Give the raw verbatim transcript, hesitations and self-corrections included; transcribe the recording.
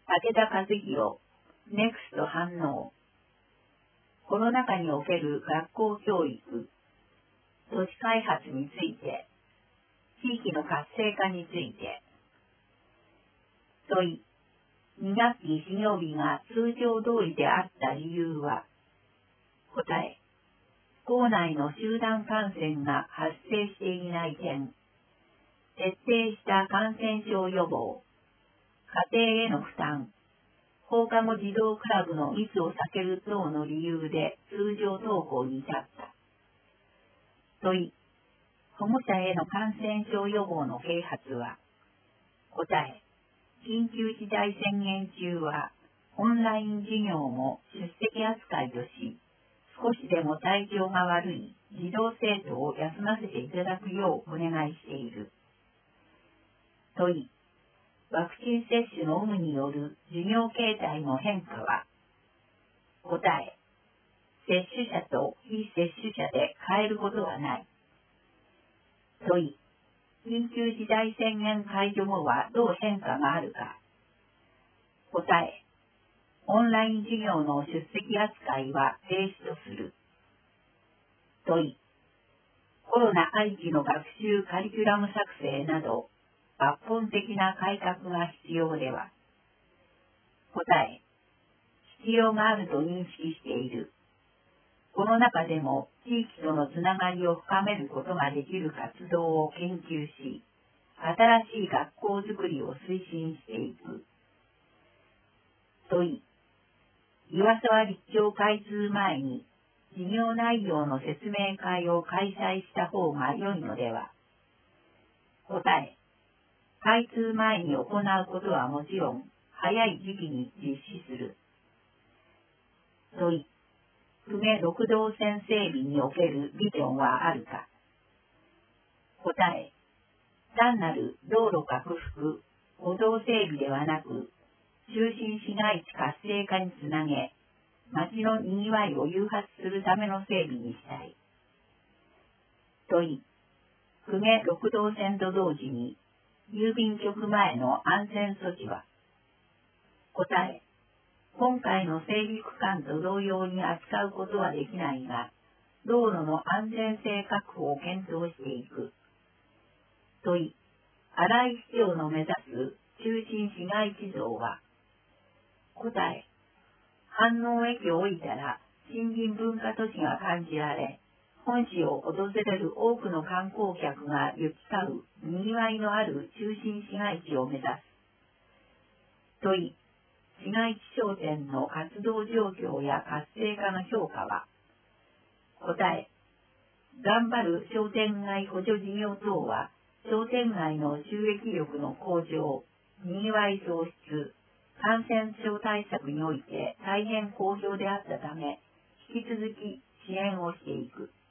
武田和弘、ネクスト反応。コロナ禍における学校教育、都市開発について、地域の活性化について。問い、に学期始業日が通常通りであった理由は。答え、校内の集団感染が発生していない点、徹底した感染症予防、家庭への負担、放課後児童クラブの密を避ける等の理由で通常登校に至った。問い、保護者への感染症予防の啓発は。答え、緊急事態宣言中はオンライン授業も出席扱いとし、少しでも体調が悪い児童生徒を休ませていただくようお願いしている。問い、ワクチン接種の有無による授業形態の変化は。答え、接種者と非接種者で変えることはない。問い、緊急事態宣言解除後はどう変化があるか。答え、オンライン授業の出席扱いは停止とする。問い、コロナありきの学習カリキュラム作成など、抜本的な改革が必要では。答え、必要があると認識している。この中でも地域とのつながりを深めることができる活動を研究し、新しい学校づくりを推進していく。問い、岩沢立教開通前に事業内容の説明会を開催した方が良いのでは。答え、開通前に行うことはもちろん、早い時期に実施する。問い、公家六道線整備におけるビジョンはあるか。答え、単なる道路拡幅、歩道整備ではなく、中心市街地活性化につなげ、街の賑わいを誘発するための整備にしたい。問い、公家六道線と同時に、郵便局前の安全措置は。答え、今回の整備区間と同様に扱うことはできないが、道路の安全性確保を検討していく。問い、新井市長の目指す中心市街地像は。答え、飯能駅を降りたら森林文化都市が感じられ、本市を訪れる多くの観光客が行き交う賑わいのある中心市街地を目指す。問い、市街地商店の活動状況や活性化の評価は。答え、頑張る商店街補助事業等は、商店街の収益力の向上、賑わい創出、感染症対策において大変好評であったため、引き続き支援をしていく。